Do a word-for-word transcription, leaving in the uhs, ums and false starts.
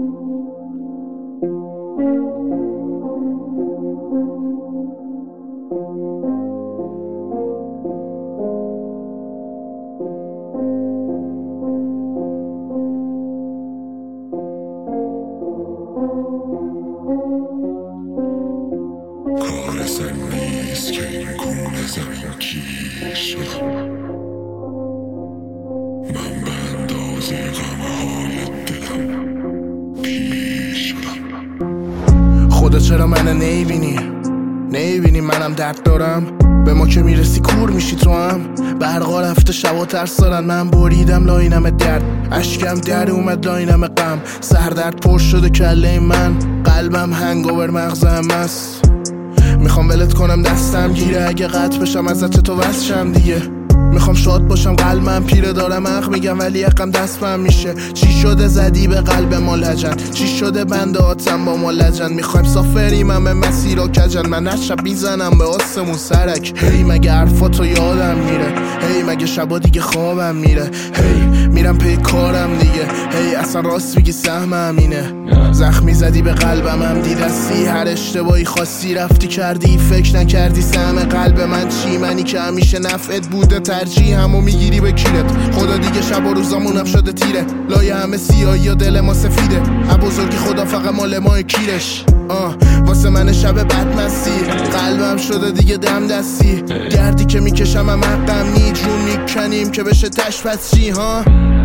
کار زن نیست که این کونه زمین کیش شدم. من به اندازه غمهای دلم پیش شدم. خدا چرا منو نیبینی؟ نیبینی منم درد دارم؟ به ما که میرسی کور میشی تو هم. برقا رفته شبا ترس دارن، من بریدم لاینم درد، اشکم در اومد لاینم غم، سردرد پر شده کله من، قلبم هنگاور مغزم است. میخوام ولت کنم دستم گیره، اگه قطع بشم ازت تو وسشم دیگه. میخوام شاد باشم قلبم پیره، دارم حق میگم ولی حقم دست بهم میشه. چی شده زدی به قلب ما لجن؟ چی شده بنده آتم با ما لجن؟ میخوایم سافریم همه مسیر و کجن، من هر شب میزنم به آسمون سرک. هی مگه حرفاتو یادم میره؟ هی مگه شبا دیگه خوابم میره؟ هی میرم پی کارم دیگه. هی اصلا راست میگی سهمم اینه. زخمی زدی به قلبم هم دیدستی، هر اشتباهی خواستی رفتی کردی، فکر نکردی سهم قلب من چی؟ منی که همیشه نفعت بوده ترجیح همو میگیری به کیرت. خدا دیگه شب و روزامونم شده تیره، لایه همه سیاهی و دل ما سفیده. بزرگی خدا فقط مال ماه کیرش. آه واسه من شب بدمستی، قلبم شده دیگه دم دستی. گردی که میکشم هم حقم نی، جون میکنیم که بشه تش پس چی ها؟